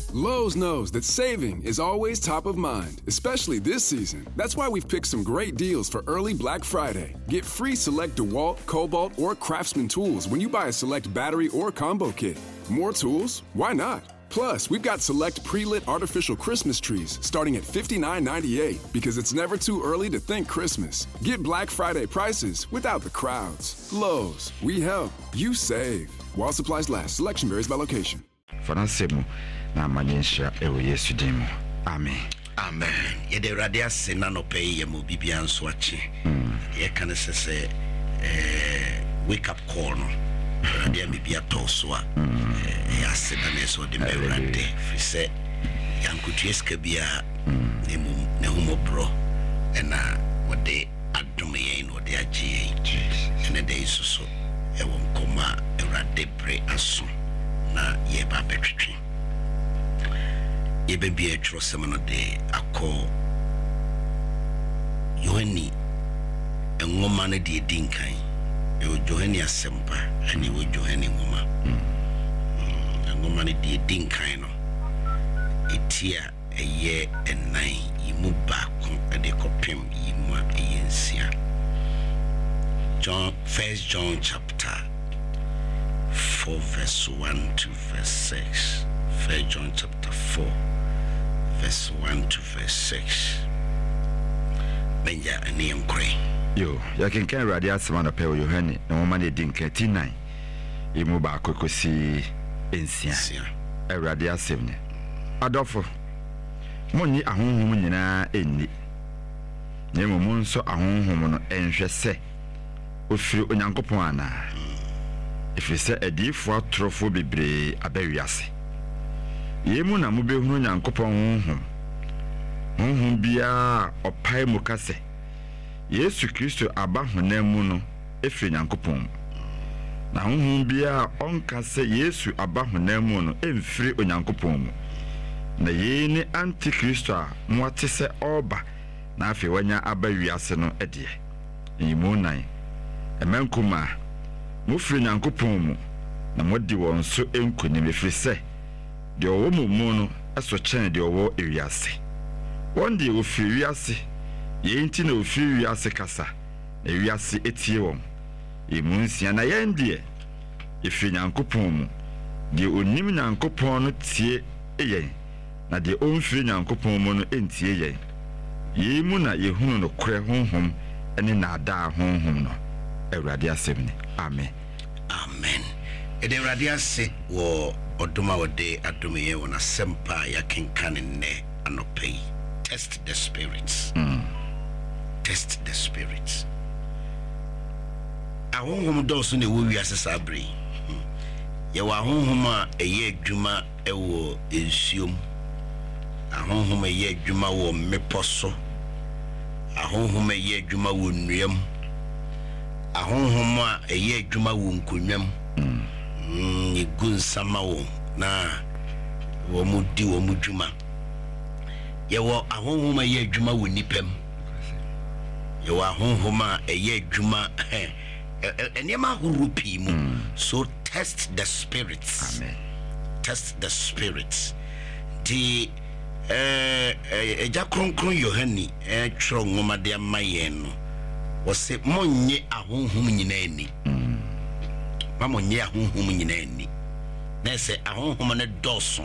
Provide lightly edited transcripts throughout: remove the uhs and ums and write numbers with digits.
Lowe's knows that saving is always top of mind, especially this season. That's why we've picked some great deals for early Black Friday. Get free select DeWalt, Cobalt, or Craftsman tools when you buy a select battery or combo kit. More tools? Why not? Plus, we've got select pre-lit artificial Christmas trees starting at $59.98 because it's never too early to think Christmas. Get Black Friday prices without the crowds. Lowe's, we help, you save. While supplies last, selection varies by location. Fanasemu na manyensha ewe Yesu dimu. Amen. Amen. Yede radia sena no pay ye mo bibia nso achi. Ye kan se wake up call no. Radia bibia toso a. Ya sena ne so de merade. Fi se yankutu eska bia ne humo bro. Ena wode adome ye no de agie. Ene de isuso e won koma erade bre aso. Na ye ba betwetwe. Ye be a trosem no de akọ Yohani engoma na de dinkan e o Yohani asempa ani wo Yohani ngoma engoma na de dinkan no etia eye enan yimu ba ko de kopem yimu ayensia First John chapter 4 verse 1 to verse 6. 1 John chapter 4 verse 1 to verse 6. Benja ani enkre. Yo, ya kenkan radio asema na pe o Yohane na mo mane din 39. Imu ba kokosi ensia. Radio asem ne. Adofo. Monni ahonhom nyina enni. Nyemo mo nso ahonhom no enhwe se. Ofiri onyankopon ana. Ifise edifo atrofo bebre abawiase. Yemu na mo behunu nyankopon honhom bia opai mu kase. Yesu Kristo aba honamu no efiri nyankopon. Na honhom bia onkase Yesu aba honamu no emfiri onyankopon mu. Na yeni antikristo a moate se oba na afi wanya abawiase no ede. Yemu nan emenkuma mufiri nyankopon mu na modi won so enkonim efiri se de owo mu no eso chen de owo ewiase won de ofiri wiase ye nti na ofiri wiase kasa na wiase etie won emunsia na ye ndie efiri nyankopon mu de onim nyankopon no tie eyen na de onfiri nyankopon mu no entie yen ye mu na ye hunu no kore honhom ene na ada honhom no Ewurade asem. Amen. Amen. Ede Ewurade ase wo oduma wode adome ye wona sempa ya kenkane ne anopei. Test the spirits. Test the spirits. Ahonhom doso ne wo wiase sabre. Ye wa ahonhom a eye adwuma ewo ensuom. Ahonhom eye adwuma wo meposo. Ahonhom eye adwuma wo nnuam. Ahonhom a eye adwuma wo nkonwam igunsama wo na wo mudi wo mudwuma ye wo ahonhom a eye adwuma wo nipam ye wo ahonhom a eye adwuma enema hurupi mu. So test the spirits. Amen. Test the spirits. The eja kronkron Yohani tro ngoma de amayen no wose monye ahonhom nyina ani. Mamonye ahonhom nyina ani. Na se ahonhom ne doso.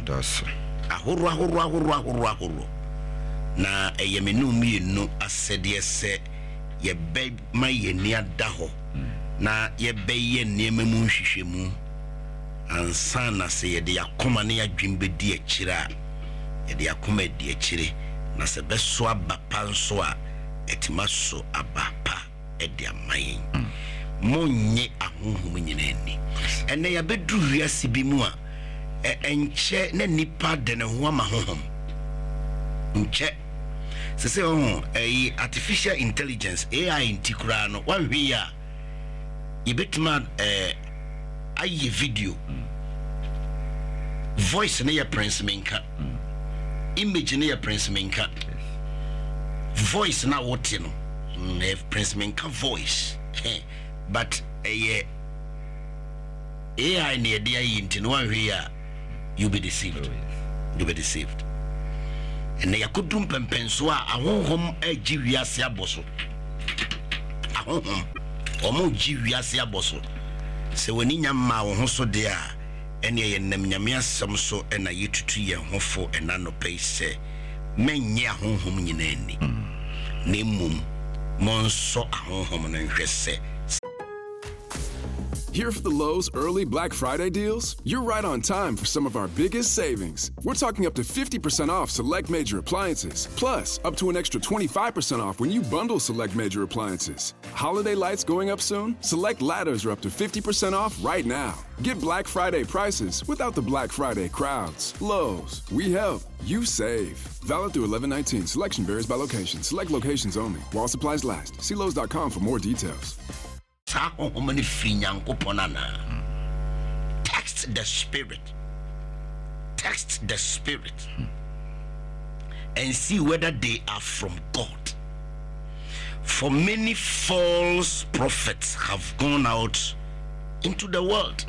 Ahoro. Na eyemenu mienu asede se ye be mayeni adaho. Na ye be ye niema mu hwehwemu. Ansa na se ye de yakoma ne adwembe di akira. Ye de yakoma di akire. Na se beso abapa nso a etimaso abapa edi amayin. Monye ahonhom nyina ani. Ene ya bedu wiase bi mu a enche na nipa de ne ho ama honhom. Nche se se artificial intelligence AI intikura no wa hwe ya yebetuma aye video voice na ya Prince Menka image na ya Prince Menka voice na wote no Prince Menka voice but AI na de ayi ntino wa hwe ya you be deceived. you be deceived. And yakudum pempenso a ahonhom agi wiase aboso. Ahonhom omo gi wiase aboso. Se wani nyamma wo ho so de a ene ye nam nyame asem so na yetutu ye hofo ena no pay se menye ahonhom nyina ani. Na mum monso ahonhom no nhwese. Here for the Lowe's early Black Friday deals? You're right on time for some of our biggest savings. We're talking up to 50% off select major appliances, plus up to an extra 25% off when you bundle select major appliances. Holiday lights going up soon? Select ladders are up to 50% off right now. Get Black Friday prices without the Black Friday crowds. Lowe's, we help, you save. Valid through 11/19. Selection varies by location. Select locations only. While supplies last. See Lowe's.com for more details. Text the spirit. Text the spirit. And see whether they are from God. For many false prophets have gone out into the world.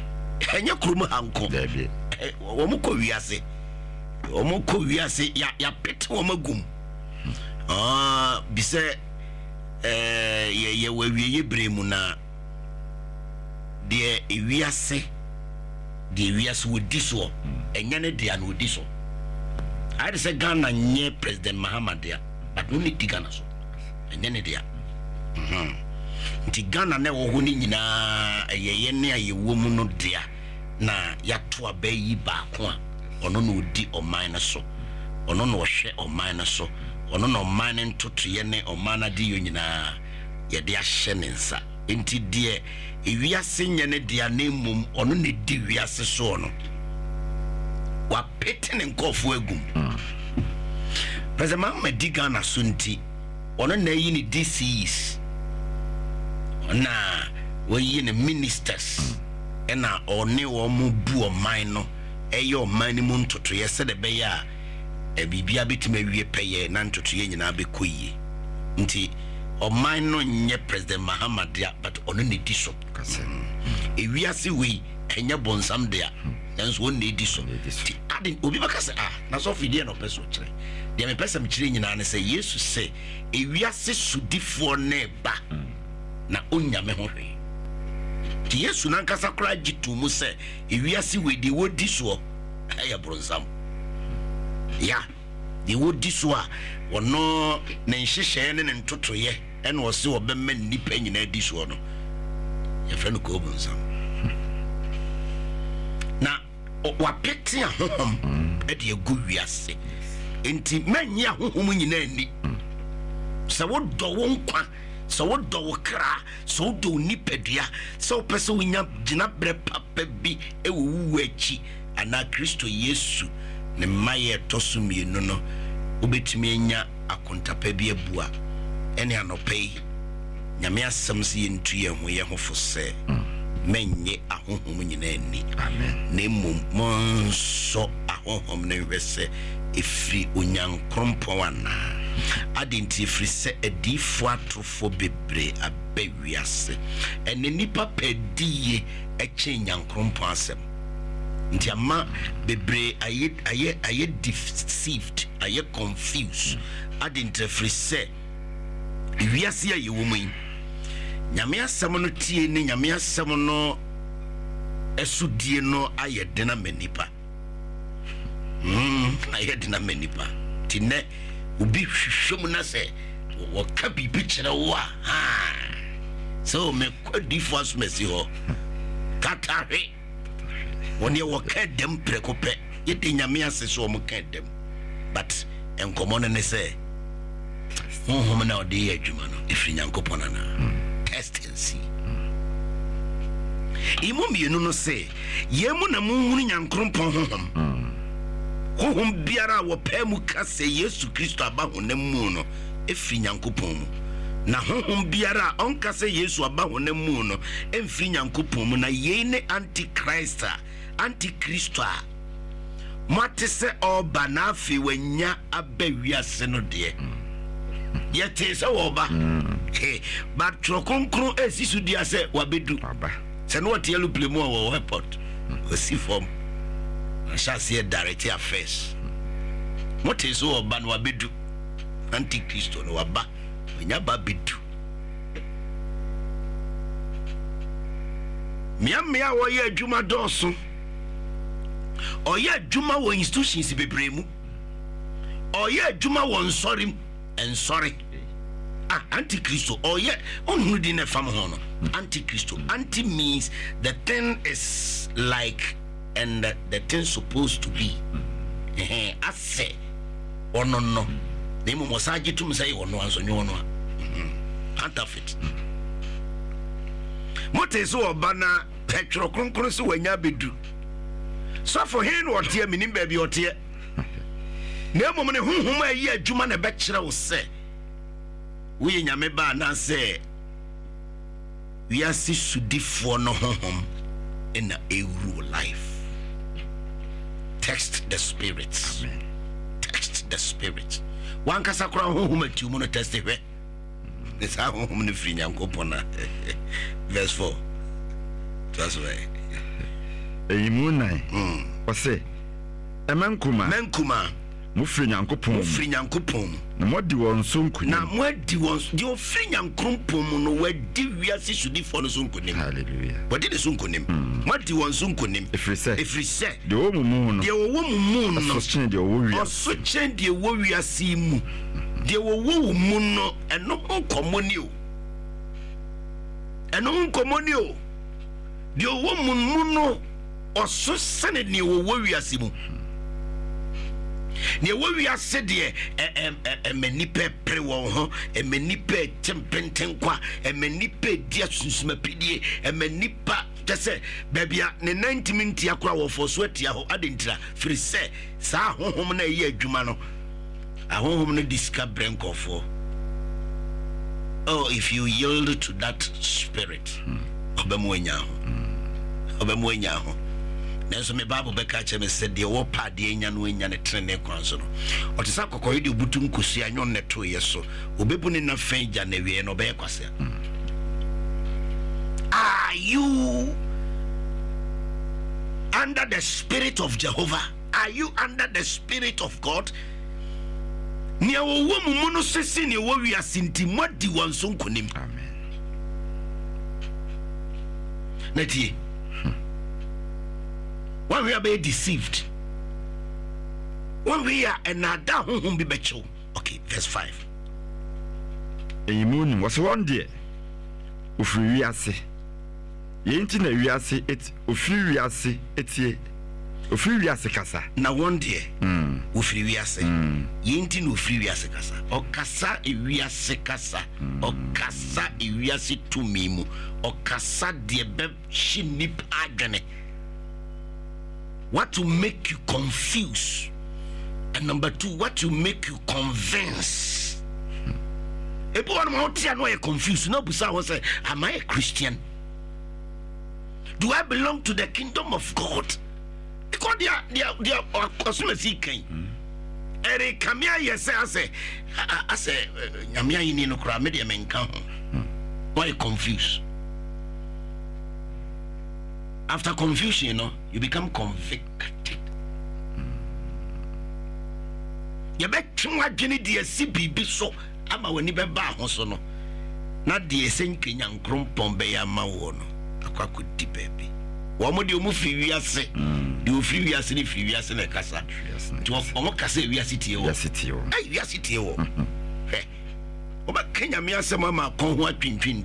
Bise ye we bremu na de ewiase wodi so enya ne de an wodi so. I say Ghana nye President Mahamadia, but no need Ghana so enya ne de nti Ghana na wo ho ni nyina ye ne aye wo mu no de na ya to abayi ba ko a ono no odi oman so ono no hwe oman so ono no man ntoto ye ne omana di yo nyina ye de ahye ne nsa enti de ewiase nya ne de anemum ono ne di wiase so no wa pete ne nkofo agum President Mahama di Ghana so nti ono na yi ne DCs na we ne ministers ena one wo mu bu oman no eyo oman ni mu ntoto ye se de be ya bibia betima wie peye na ntoto ye nyina be koyi nti oman no nye President Mahama dia but ono ne di so kase ewiase we enye bonsam dia nanso on ne di so ti adin obi bakase na so fidie no peso kire dia me pesa me kire nyina ne se Yesu se ewiase sudifo ne ba na onya me ho hwe ti Yesu na nkasa kra gitu mu se ewiase we di wodi so aya bonsam ya di wodi so a wono na nhihye ne ntotoye ene wo se obemma nipa nyina di so no ye fa no ko bonsam na wa pete ahohom e de egu wiase enti manye ahohom nyina ani se wo do wo nkwa se wo do wo kra se wo do nipadua se wo pese wo nya gina bre papa bi e wo wu achi ana Kristo Yesu ne maye tosumi no obetimi enya akontapa bi abua ene anopei nyame asem se yentu ye ho ye ho fose menye ahohom nyina ani amen na mum monso ahohom ne hwese efri onyankrompo wana adenti efri se adifo atrofo bebre abawiase ene nipa pediye eche nyankrompo asem nti ama bebre aye deceived aye confused adenti efri se wiase aye wo mun nyame asem no tie ne nyame asem no esudie no aye dena manipa aye dena manipa tine ubi hwehwem na se wo ka bibi kire wo a so me kwadifo asmesi ho katahwe woni wo ka dem prekope yede nyame ase so mo ka dem but enkomo ne se honhom na odi adwuma no ifri nyankopona na test and see imo mienu no se yemu na munhunu nyankrompon honhom biara wo pemu ka se Yesu Kristo aba honam mu no efri nyankopon mu na honhom biara onka se Yesu aba honam mu no emfri nyankopon mu na ye ne antichrist mate se oba na afi wanya abawiase no de yete se oba but trokonkron esisu dia se wabedu se no tie lu plemu wo airport osi form Shall direct affairs. What is all ban wabidu? Antichrist no waba. Nyaba bidu. Mia wo ye adwuma dɔɔso. Ɔyɛ adwuma wɔ institutions bebremu. Ɔyɛ adwuma wɔ nsɔre nsɔre. Antichrist ɔyɛ onhunu di na fam ho no. Antichrist. Anti means the thing is like and the thing supposed to be. I say ono no. They mo saje tum say ono anso nyo no. Counterfeit. Mote so obana petro kronkron so wanya bedu. So for him what tie minim ba bi otie. Na mom ne honhom ayi adwuma na be kire wo se. Wo ye nyame ba na se we are si sudifo no honhom in a rule life. Text the spirits. Amen. Text the spirits. One kasakura honhom atu mo no testify. This how honhom no free nyankopona. Verse 4. That's right. Eyimunai. Ose. Menkuma. Mufri nyankopon. Na modi won so nkunim. Na modi won di ofri nyankopon no wadi wiase sudifo no so nkunim. Hallelujah. Wadi de so nkunim. Modi won so nkunim. Efri se. De wo mumu no. De wo mumu no. So chen de wo wiase. So chen de wo wiase mu. De wo mu no eno nkomoni o. De wo mu no oso sene ne wo wiase mu. Ne wo wiase de emenipe pre wo ho emenipe tempenten emenipe dia susuma pidie emenipa tese babia ne 90 minutes akora wo for so atia ho adentira free se sa honhom na yi adwuma no ahonhom no discover nkofo. Oh, if you yield to that spirit obemu enya ho Nenso me Bible beka che me said de wo pa de enya no enya ne trene kwan so no. Otisa kokoye de butu nkosi anyon ne to yeso. Obebu ne na fenja na wie no be kwase. Are you under the spirit of Jehovah? Are you under the spirit of God? Ni wo mu no sesi ni wo wi asinti modi won so nkonim. Amen. Nati when we are being deceived, when we are another home be becho. Okay, verse 5. Eyimun was one day. Ufri wiase. Yenti na wiase et ufri wiase etie. Ufri wiase kasa. Na one day. Ufri wiase. Yenti no ufri wiase kasa. O kasa e wiase kasa. O kasa e wiase tumimu. O kasa de be shinip adwene. What to make you confuse, and number 2, what to make you convince. Everyone out here know you're confused. No, but say, am I a Christian? Do I belong to the kingdom of God? Because they are customer seeking. Eric, come here. Yes, I say, Yamia in no crowd, media men come. Why you confused? After confusion, you know, you become convicted. You bet you what Jenny dear CBB so ama when you be back also no. Not the essential young crumpon be a mawono. A could deep baby. One more you move free, say, you free, we are sitting free, we are sitting a casa. To Omokase, we are sitting, we are sitting. We are sitting. Hey, but Kenya, me as a mamma, come what twin.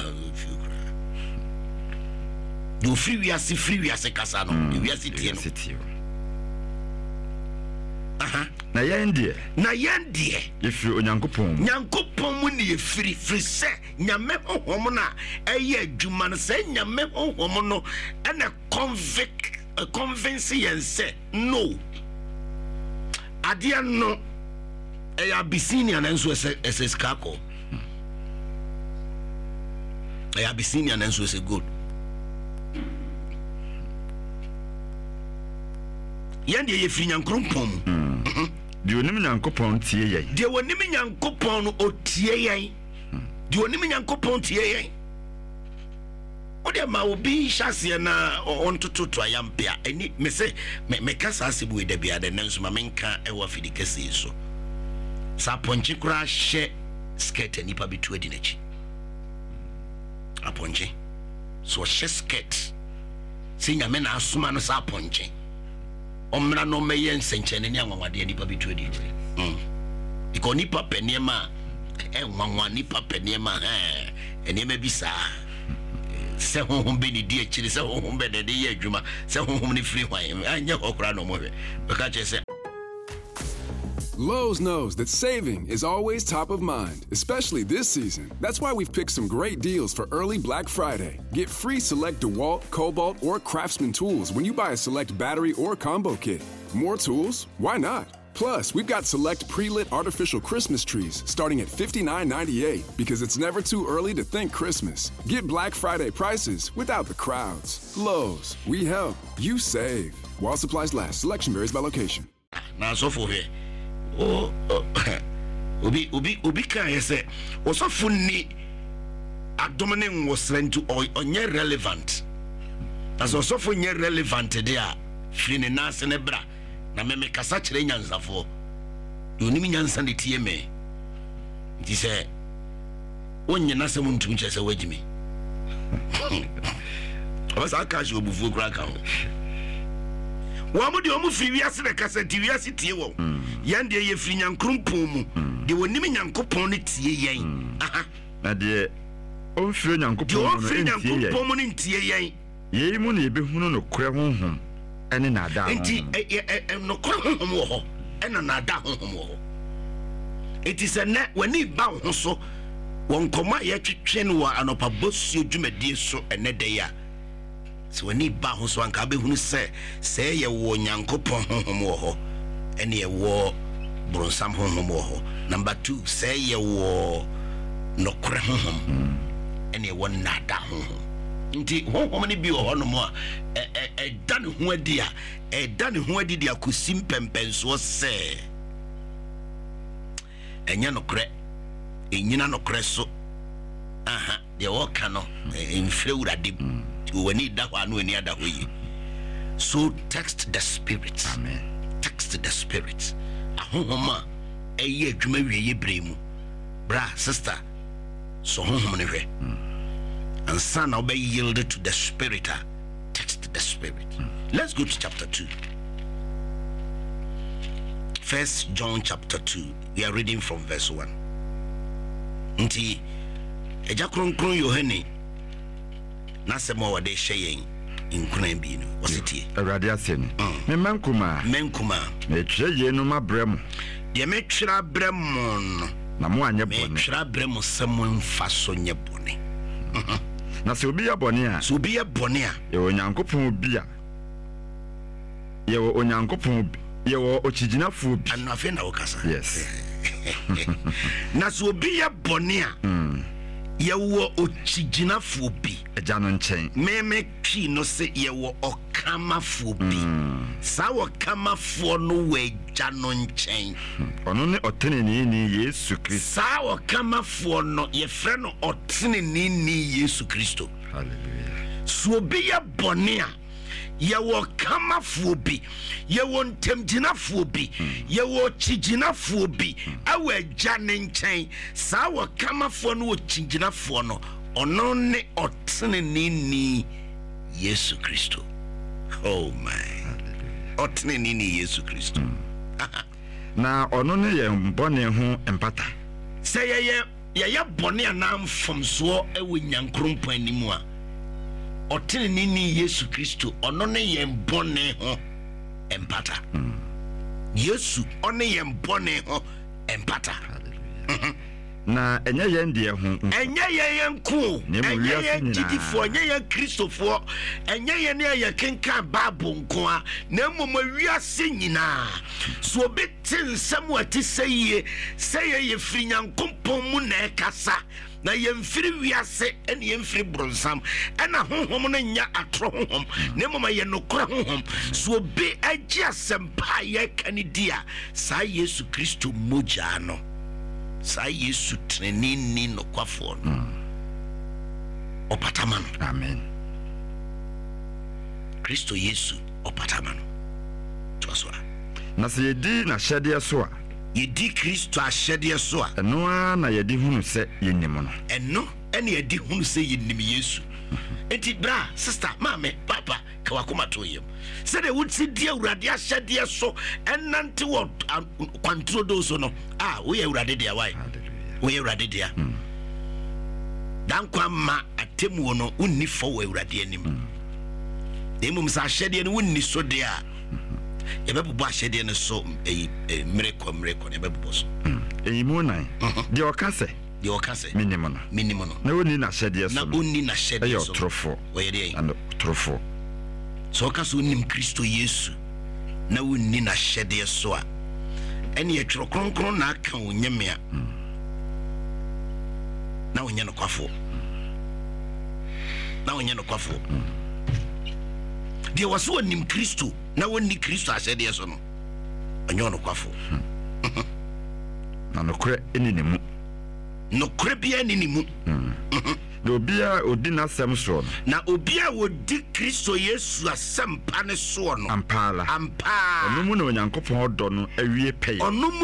You free we are casano. We are city. Na yendie. If you Nyankopon mu ne free se nyame honhom na eye adwuma no se nyame honhom no and a convince yen say no. Adia no e Abyssinia na nso ese skako. E Abyssinia na nso ese good. Yande ye firi nyankopon de onim nyankopon tie yen de onim nyankopon o tie yen de onim nyankopon tie yen o wode ma obi hyase na ontototo ayampia eni me se me kasa asibu da bia de nanso ma menka ewa fidi kase so sa ponche kura hye skirt nipa bitu adi nachi aponche so hye skirt sinya me na asoma no sa ponche omra no meye nsenchene ni anwanwade nipa bitu adi iko nipa penema enwanwa nipa penema enema bisa se honhom be ni die chiri se honhom be de ye adwuma se honhom ni free hwan anya okra no mo hwe beka che se. Lowe's knows that saving is always top of mind, especially this season. That's why we've picked some great deals for early Black Friday. Get free select DeWalt, Cobalt, or Craftsman tools when you buy a select battery or combo kit. More tools? Why not? Plus, we've got select pre-lit artificial Christmas trees starting at $59.98 because it's never too early to think Christmas. Get Black Friday prices without the crowds. Lowe's, we help, you save. While supplies last, selection varies by location. Now, so for here. Obi can say, also funny. Abdomen was sent to or relevant. As also for relevant there. Fine nas and ebra. Na me kasa kire nyansa fo. Do ni nyansa ne tie me. Nti se onye na se muntu nche se wagimi. Asa aka jo bufu kra ka ho. Wa mu de o mu firi wiase de kasa di wiase tie wo. Yan de ye firi nyankrompon mu. De woni mi nyankopon ne tie yen. Aha. Na de o firi nyankopon mu ne tie yen. Ye mu ne be hunu no kra honhom. Ene na da. Enti no kra honhom wo ho. Ena na da honhom wo ho. Eti se na wani ba ho so won koma ye twetwe no wa anopa bosio dwumadie so ene de ya. So wani ba ho so anka be hunu se ye wo nyankopon honhom wo ho. Ene ye wo bronsam honhom wo ho. Number 2 se ye wo no kra honhom. Ene ye wo na da honhom. Nti honhom ne bi wo no mo dan ho adi a dan ho adi dia kosim pempenso se enya no kre enyina no kre so aha de wo ka no enfre urade wani da ho anu ani ada ho yi. So text the spirit. Amen. Text the spirit. Ahonhom a eye adwuma wie bremu bra sister so honhom ne hwe and son obey yielded to the spirit. Text the spirit. Let's go to chapter 2. 1 John chapter 2. We are reading from verse 1. Nti eja kronkron Yohane na semo wade hyeyen nkran bi no ositi awrade asem me menkuma me tire ye no mabrem de me twira brem no na mo anye bone me twira brem semo mfa so nye bone na se obi ya bone a ye onyankopon bi a ye onyankopon ye ochiginafo bi anafe na okasa. Yes. Na se obi ya bone a ye ochiginafo bi eja no nchen me twi no se ye okamafo bi sa okamafo no we eja no nchen ono ne oteneni ni Yesu Kristo sa okamafo no ye frɛ no oteneni ni Yesu Kristo. Hallelujah. So obi ya bone a ye kamafo bi ye ntemginafo bi ye chiginafo bi awe eja ne nchen sa kamafo no chiginafo no ono ne oteneni ni Yesu Kristo. Oh my. Oteneni ni Yesu Kristo. Na ono ne ye bone ho empata say ye bone anam from so ewe nyankrompon animu a oteneni ni Yesu Kristo ono ne ye bone ho empata. Yesu ono ye bone ho empata. Na enye ye ndie ho enye ye nko enye ye jidifo enye ye Kristofo enye ye ne ye kenka Bible nko a na mmom wiase nyina so obetin nsam wati seye ye firi nyankompon mu na ekasa na ye mfiri wiase ene ye mfiri bronsam ena honhom no nya atro honhom na mmom ye nokora honhom so obe agi asempa ye kanidia sa Yesu Kristo moja no sa Yesu trenini no kwafo no opataman. Amen. Kristo Yesu opatamano to so na se yedi na hyede so a yedi Kristo ahyede so a eno na yedi hunu se yennim no eno ene yedi hunu se yennim Yesu enti bra sister mama papa kawakoma to yem se de wuti die awurade ahyede so enante wo kwantro do so no we awurade dia why we awurade dia dan kwamma atemu no unni fo wo awurade anim emum sa ahyede no unni so dia yɛbɛbobɔ ahyɛdeɛ no so mmerɛkɔ yɛbɛbobɔ so ɛyimu nan deɛ ɔka sɛ minim no na wonni n'ahyɛdeɛ so ɛyɛ ɔtorofo wɔyɛ deɛ ano torofo sɛ ɔka sɛ wonim Kristo Yesu na wonni n'ahyɛdeɛ so a ɛne yɛtwerɛ kronkron na aka wo nyame a na wonyɛ nokwafo deɛ wɔso wonim Kristo na wonni Kristo ahyɛdeɛ so no ɛnyɛ nokwafo na nokorɛ ɛni ne mu nokorɛ bia ni ne mu na obia odi n'asɛm soɔ no na obia wodi Kristo Yesu asɛm pa ne soɔ no ampaala ampaa ɔno mu na Onyankopɔn dɔ no awie pɛyɛ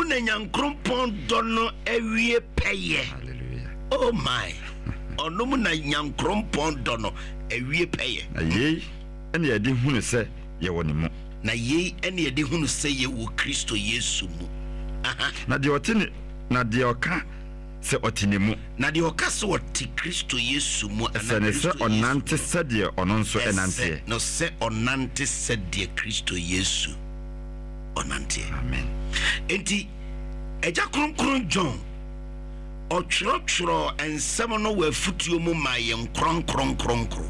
hallelujah oh my ɔno mu na Nyankopɔn dɔ no awie pɛyɛ na yei ɛne yɛde hunu sɛ yɛwɔ ne mu na yei ɛne yɛde hunu sɛ yɛwɔ Kristo Yesu mu na deɛ ɔte ne na deɛ ɔka sɛ ɔte ne mu na deɛ ɔka sɛ ɔte Kristo Yesu mu ɛsɛ ne sɛ ɔnante sɛdeɛ ɔno nso ɛnanteɛ no sɛ ɔnante sɛdeɛ Kristo Yesu ɔnanteɛ amen enti ɛgya kronkron John ɔtwerɛtwerɛ nsɛm no wɔ afutuo mu ma yɛn kronkronkronkro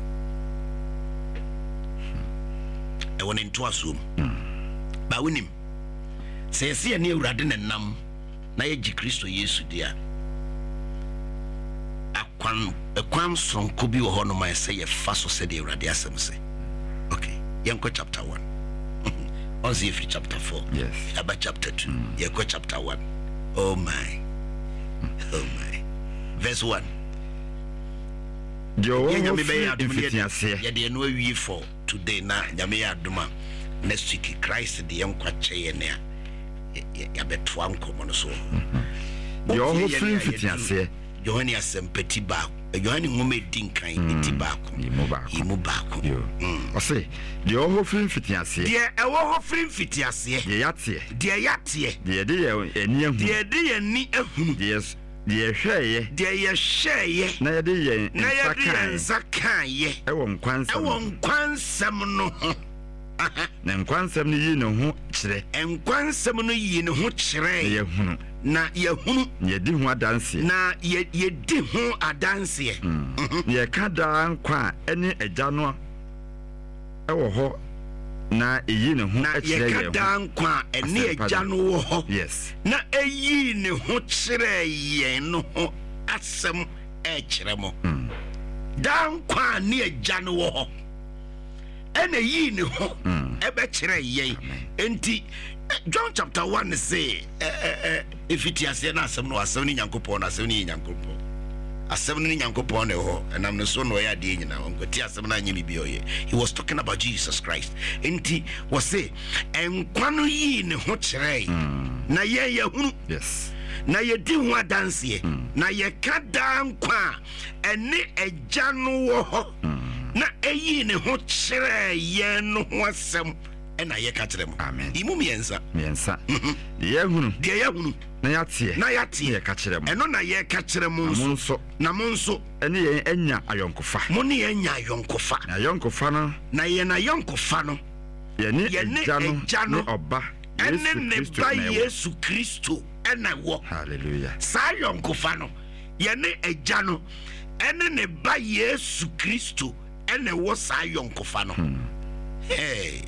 ɛwɔ ne ntoasoɔ mu ba wonim sɛ yɛsɛ yɛne awurade ne nam na yɛgye Kristo Yesu di a ɛkwan sonko bi wɔ hɔ no ma yɛsɛ yɛfa so sɛdeɛ awurade asɛm sɛ okay yɛnkɔ chapter 1 ɔnsɛ yɛfiri chapter 4 yes yɛaba chapter 2 yɛkɔ chapter 1 oh my verse 1 deɛ ɔwɔ mfitiaseɛ yɛde ɛno awie for today na nyame yɛ adom a next week Christ de yɛnkwakyɛ yɛ ne a yɛbɛtoa nkɔmmɔ no so deɛ ɔwɔ firi mfitiaseɛ Yohane asɛmpati baako Yohane nwoma edi nkan eti baako yimu baako ɔse deɛ ɔwɔ firi mfitiaseɛ deɛ ɛwɔ hɔ firi mfitiaseɛ deɛ yateɛ deɛ deɛ yɛde yɛni ahunu deɛ yɛde yɛni ahunu deɛ yɛhwɛeɛ na yɛde yɛn nsa kaeɛ ɛwɔ nkwansɛm no ho na nkwansɛm no yi ne ho kyerɛ na yɛhunu yɛdi ho adanseɛ na yɛdi ho adanseɛ yɛka daa nkwa a ɛne agya no ɛwɔ hɔ na ɛyi ne ho kyerɛ yɛka daa nkwa a ɛne agya no wɔ hɔ yes na ɛyi ne ho kyerɛ yɛn no ho asɛm ɛkyerɛ mo daa nkwa a ne agya no wɔ hɔ ɛna yi ne ho ɛbɛkyerɛ yɛn enti John chapter 1 say efitiaseɛ na asɛm no asɛm ne Nyankopɔn na asɛm ne Nyankopɔn asɛm ne Nyankopɔn ne hɔ ɛnam ne so no ɔyɛ adeɛ nyina ɔnkɔti asɛm na anyɛ bi ɔyɛ he was talking about Jesus Christ enti wɔ se ɛnkwa no yi ne ho kyerɛ na yɛn yɛhunu yes na yɛdi ho adanseɛ na yɛka daa nkwa a ɛne agya no wɔ hɔ na ɛyi ne ho kyerɛ yɛn no ho asɛm ɛna yɛka kyerɛ mo amen imu miɛnsa deɛ yɛhunu na yɛateɛ yɛka kyerɛ mo ɛno na yɛka kyerɛ mo nso na mo nso ɛne yɛn anya ayɔnkofa mo ne yɛn nya ayɔnkofa na ayɔnkofa no na yɛn ayɔnkofa no yɛne agya no ne ɔba ɛne ne ba Yesu Kristo ɛna wɔ hallelujah saa ayɔnkofa no yɛne agya no ɛne ne ba Yesu Kristo ɛna wɔ saa ayɔnkofa no hey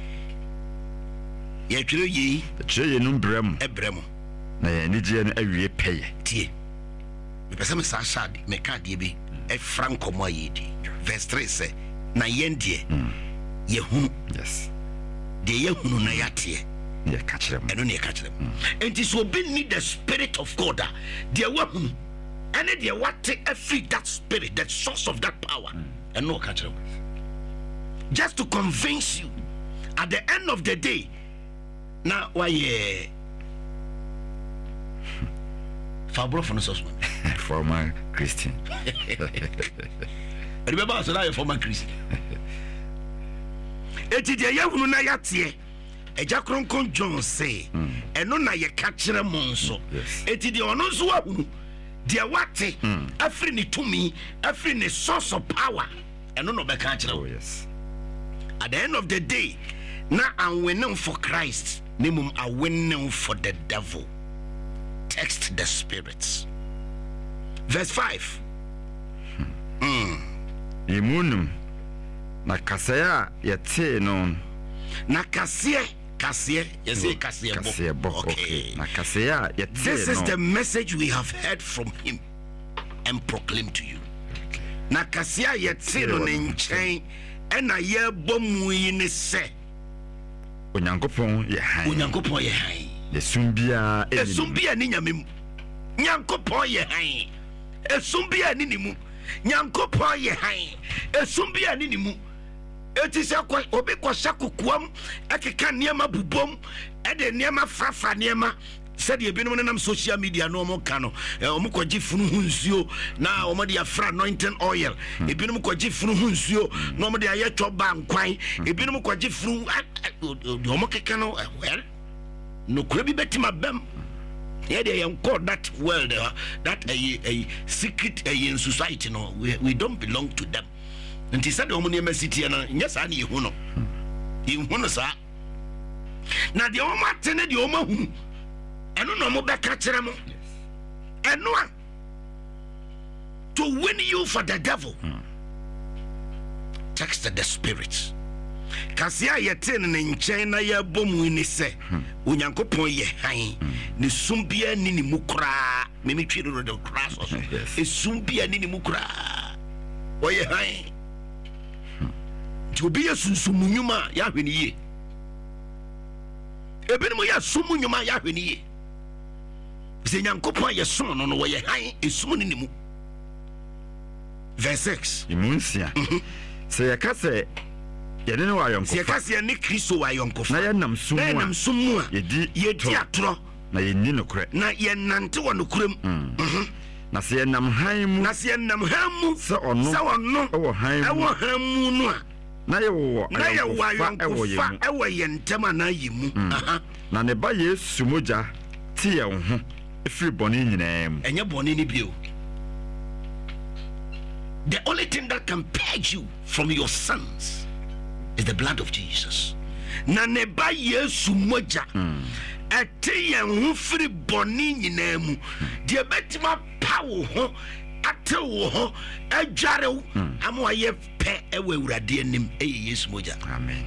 yɛtwerɛ yei no mbrɛ mu na yɛnigyeɛ no awie pɛyɛ tie mepɛ sɛ mesaa hyɛ meka adeɛ bi ɛfra nkɔmmɔ a yɛdi verse 3 sɛ na yɛn deɛ yɛhunu yes deɛ yɛhunu na yɛateɛ yɛka kyerɛ mu ɛno ne yɛka kyerɛ mu enti sɛ obi need the Spirit of God a deɛ wahunu ɛne deɛ wate afiri that spirit the source of that power ɛno ɔka kyerɛ mu just to convince you. At the end of the day, now why Fabro for former Christian. Remember, so now you're former Christian. Etidia wunu na yatie. Eja kronkon John say, eno na ye kachire monso. Etidia ono so wunu. Dia wate, afri ni tumi, afri ni source of power. Eno no be kachire. Oh yes. At the end of the day, na I'm winning for Christ, nimum are winning for the devil. Text the spirits. Verse 5. Imunum na kasaya yete no. Na kasie, you say kasiebo. Okay. Na kasaya yete no. This is the message we have heard from him and proclaimed to you. Na kasia yete no nchen ena ye bomu yi ne se. Onyankopon ye han. Esumbia ni nyamem. Nyankopon ye han. Esumbia ni nimu. Nyankopon ye han. Esumbia ni nimu. Etise kwa obi kwa sakukuam akeka niema bubom ede niema fafa niema said ye binom nam social media no mo ka no omo kwaji funu hunsuo na omo de afra anointing oil e binom kwaji funu hunsuo na omo de aye choba nkwan e binom kwaji funu omo keka no well no kura bi betima bem here they call that world that a secret in society no we don't belong to them. And he said omo niema city na nyesa na yehu no sa na de omo atene de omo hu eno no mo beka kire mo eno to win you for the devil. Text the spirits. Kasia yete ne nchen na ya bomu ni se onyankopon ye han ne sumbia ni mu kra me twiri ro kra so e sumbia ni mu kra o ye han obi ya sunsumu nyuma ya hwene ye ebenum ya sumu nyuma ya hwene ye se nyankopon ye som no wo ye han esum ni mu. Verse 6 imunsia se yakase yede ne wa yonko se yakase ne Kristo wa yonko na yenam sumu a yedi atro na yenni nokre na yenante wo nokrem na se yenam han mu se ono wo han mu no a na ye wo ayonkofa ewo yentema na yimu na ne ba Yesu moja ti ye ho efiri boni nyina mu enye boni ni bio. The only thing that can purge you from your sins is the blood of Jesus. Na ne ba Yesu moja ete ye ho firi boni nyina mu de betima pawo ho atewo ho adware amo aye pe ewe urade anim eye Yesu moja. Amen.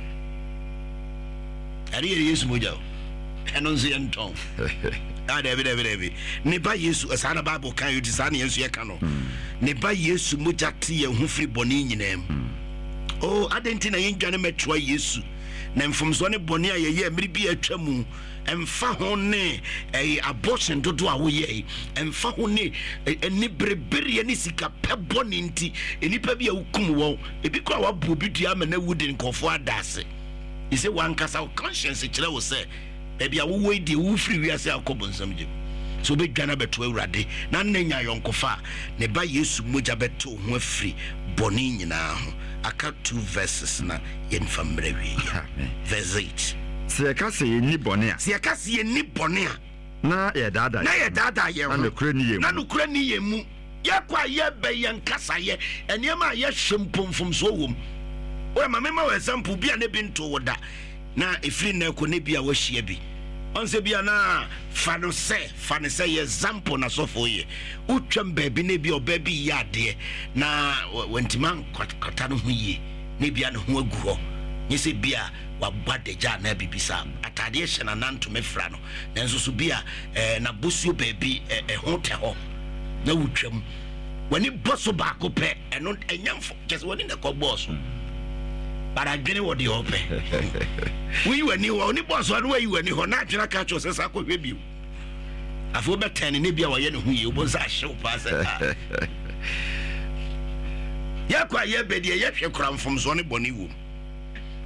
Ari Yesu moja eno nze enton David ne ba Yesu asana Bible kan you disane Yesu ye kan no ne ba Yesu moja te ye ho firi boni nyinam. Oh adenti na yendwane metwa Yesu na mfomso ne boni a ye mmiri bi atwa mu emfa ho ne abortion dodo a wo ye emfa ho ne eni berebere ne sika pebo ne nti enipa bi a wukum wo ebi kwa wabu obi dua ma na wudi nkofo adase ise wankasa conscience kire wo se baby a wo we di wo free wi ase akobo nsam je so be dwana beto awurade na nnenya yonkofa ne ba Yesu moja beto ho afiri boni nyina ho aka 2 verses na yenfa mrewi. Verse 8 se yakase yenni bone a na ye dada ye na nokura ni ye mu yakwa ye be ye nkasa ye eniema ye hwempomfom so wom o ma mema example bia ne bi nto woda na efiri na ko ne bia wahia bi onse bia na fano se ye example na so for ye utwam ba bi ne bia oba bi ya de na wantiman kwata no hu ye ne bia ne ho agu ho nyese bia wabadegya na bibisa atade hye na nanto mefra no nanso so bia na bosuo ba bi ho te ho na wutwam wani boso ba ko pe eno enyamfo kese wani na ko boso para adwene wo de ope wi wani wo ni boso no wi wani ho na adwena ka cho sesa ko hwe biu afo be 10 ne bia wo ye ne hu ye obo sa hye pa sa ya kwa ye be de ye hwe kramfom so ne boni wo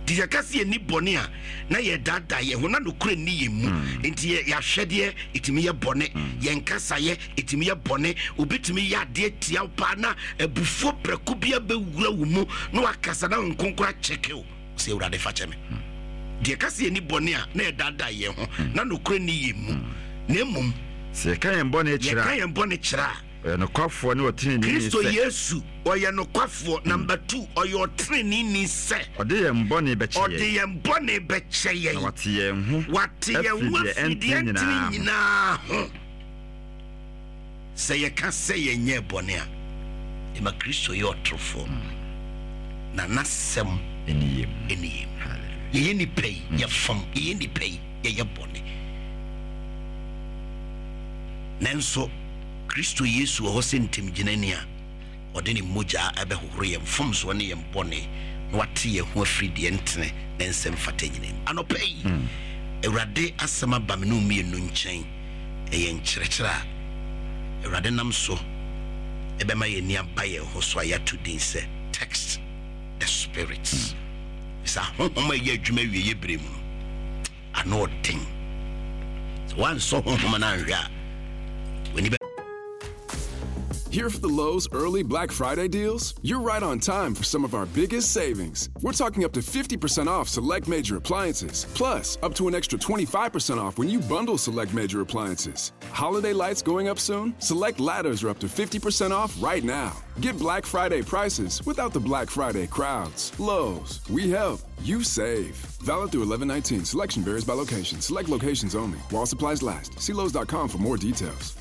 di yakasi ni bone a na ye dada ye ho na no kure ni ye mu enti ye hwede itimi ye bone ye nkasa ye itimi ye bone obetimi ye ade tia pa na ebufo preku bia bewura wo mu na wakasa na nkonkora cheke o se urade fa cheme di yakasi ni bone a na ye dada ye ho na no kure ni ye mu na mum se kan ye bone chira no kwafo ne otini ni Kristo Yesu oye no kwafo number 2 oye otini ni se ode ye mbone be cheye na wate ye hu afidie nyina ho se ye ka se ye nye bone a e ma Kristo ye otrofo na nasem eniyem ye ni pay ye fam ye ni pay ye bone nanso Kristo Yesu ho sentim ginani a ode ni moja ebe hohoro ye mfom so ne ye mbone na wate ye ho afridie ntene na nsem fata nyina anopai Ewurade asema ba me no mienu nchen ye nkyerɛkyerɛ Ewurade nam so ebe ma ye ni aba ye ho so aya to din se text the spirits isa honhom ye adwuma wie ye bremu ano odin so wan so honhom na anhwa when Here for the Lowe's early Black Friday deals? You're right on time for some of our biggest savings. We're talking up to 50% off select major appliances, plus up to an extra 25% off when you bundle select major appliances. Holiday lights going up soon? Select ladders are up to 50% off right now. Get Black Friday prices without the Black Friday crowds. Lowe's, we help, you save. Valid through 11/19. Selection varies by location. Select locations only. While supplies last. See Lowe's.com for more details.